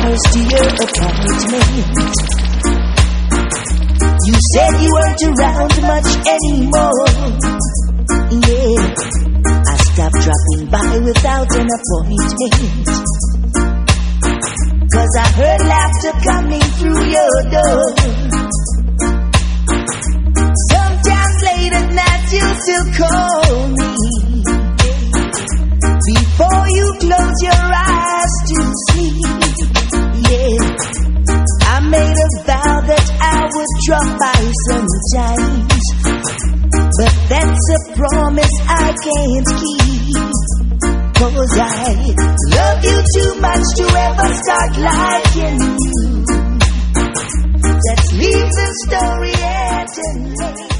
flowers to your appointment. You said you weren't around much anymore. Yeah, I stopped dropping by without an appointment, 'cause I heard laughter coming through your door. Sometimes late at night you still call me, before you close your eyes to sleep. Yeah, I made a vow that I would drop by sometimes, but that's a promise I can't keep, 'cause I love you too much to ever start liking you. Let's leave the story at an end.